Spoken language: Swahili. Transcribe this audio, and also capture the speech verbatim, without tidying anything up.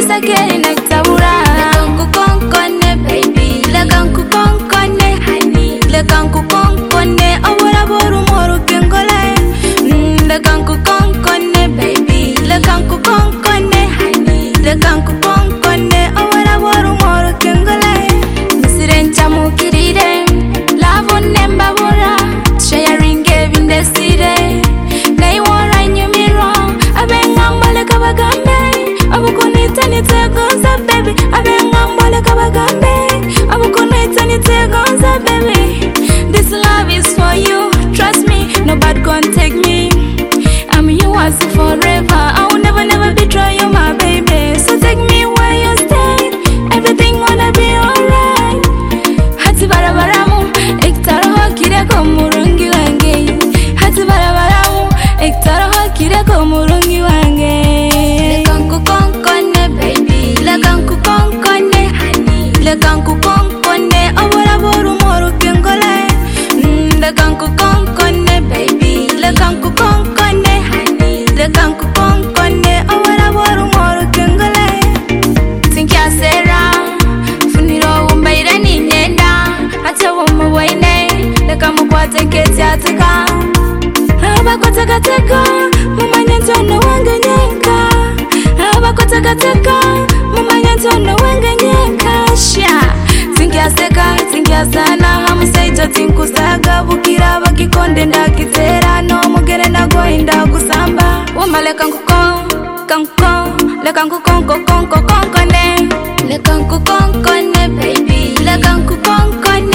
bisakeri naktabura. Lekanku konkone baby, lekanku konkone honey, lekanku konkone awara boru moru kengole. Lekanku konkone baby, lekanku konkone honey, lekanku konkone awara boru moru kengole. Nisirencha mukirire, lavo nemba bora, sharing in the city. They wara nyumiro, abengambale kabagambe, abukunita nitegonza baby, abengambale kabagambe, abukunita nitegonza baby. This love is for you, trust me, nobody can take me. I'm yours forever, I will never, never betray you, my baby. So take me where you stay, everything gonna be alright. Hati barabaramu, ektara hakire komurungi wange. Hati barabaramu, ektara hakire komurungi wange. Lekanku konkone baby, lekanku konkone honey, lekanku konkone awara boru moru kengole. Lekanku konkone baby, lekanku konkone honey, lekanku konkone awara boru moru kengole. Tinkia sera, funiro umbaire ni nyenda, acha wumu waine, lekamu kwa teke tiateka. Aba kwa teka teka, mama nyantono wanga nyenka. Aba kwa teka teka, mama nyantono wanga nyenka. Shia, tinkia seka, tinkia sana, hamusaijo tinkusaga. Bukira bakikonde ndakitera, no mugere nagoinda kusamba. Wuma lekanku kon, kanku kon, lekanku konko konko konkone. Lekanku konkone baby, lekanku konkone